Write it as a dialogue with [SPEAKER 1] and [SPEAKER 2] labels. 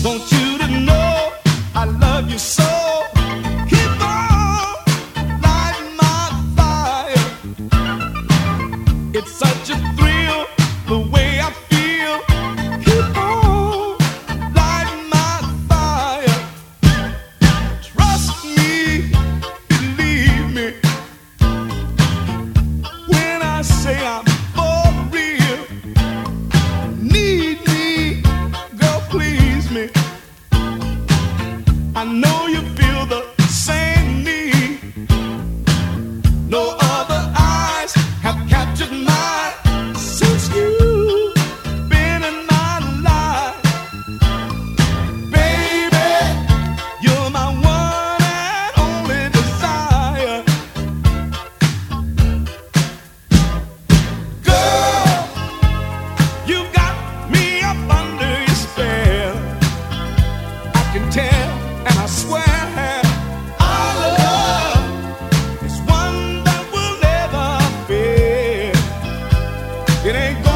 [SPEAKER 1] Want you to know I love you so. Keep on lighting my fire. It's such a thrill the way I feel. Keep on lighting my fire. Trust me, believe me when I say I'm for real. Need me, girl, please me. I know you feel the same need. No other eyes have captured mine since you've been in my life. Baby, you're my one and only desire. Girl, you got me up under your spell. I can tell and I swear our love is one that will never fail. It ain't